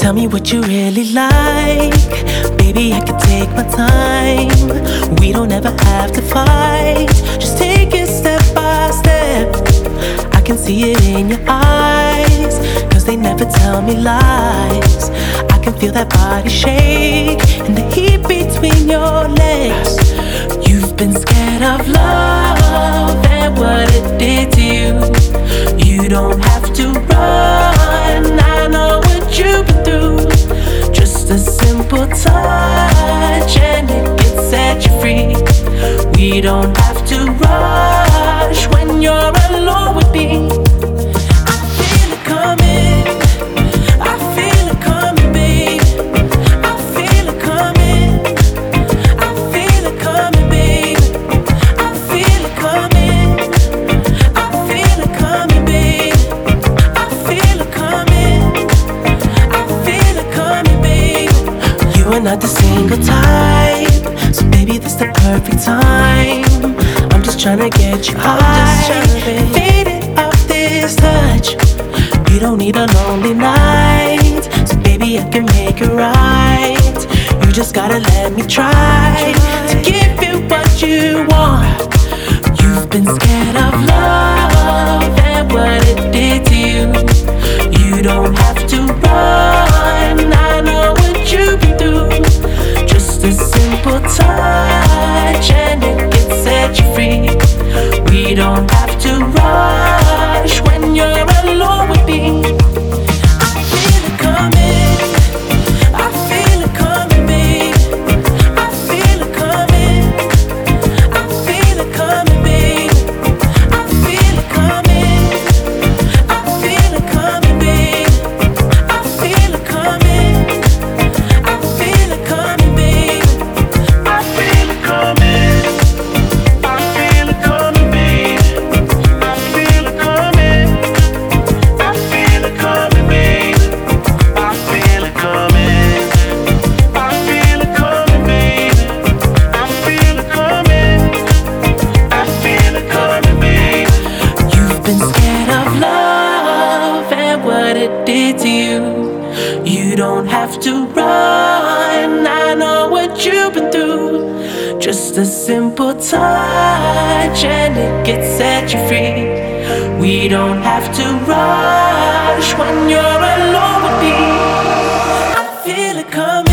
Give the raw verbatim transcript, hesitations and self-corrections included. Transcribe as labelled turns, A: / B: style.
A: Tell me what you really like. Baby, I can take my time. We don't ever have to fight. Just take it step by step. I can see it in your eyes, cause they never tell me lies. I can feel that body shake and the heat between your legs. You've been scared of love and what it did to you. You don't have to run, I know what you've been through. Just a simple touch and it can set you free. We don't have to rush when you're alone with me. I feel it coming, I feel it coming, babe. I feel it coming, I feel it coming, babe. I feel it coming, I feel it coming, babe. I feel it coming, I feel it coming, babe. You are not the single type, so baby, this the perfect time. I'm just tryna get you high and faded off this touch. You don't need a lonely night, so baby, I can make it right. You just gotta let me try to give you what you want. You've been scared of love and what it did to you. You don't have to run, I know what you've been through. Just a simple touch and it can set you free. We don't have to rush when you're alone with me. I feel it coming, I feel it coming, babe. I feel it coming, I feel it coming, babe. I feel it coming, I feel it coming, babe. I feel it coming, I feel it coming, babe. I feel it coming, I feel it coming, babe. I feel it coming, I feel it coming, babe. I feel it coming, I feel it coming, babe. I feel it coming, I feel it coming, babe. You've been scared of love and what it did to you. You don't have to run, I know what you've been through. Just a simple touch and it can set you free. We don't have to rush when you're alone with me. I feel it coming.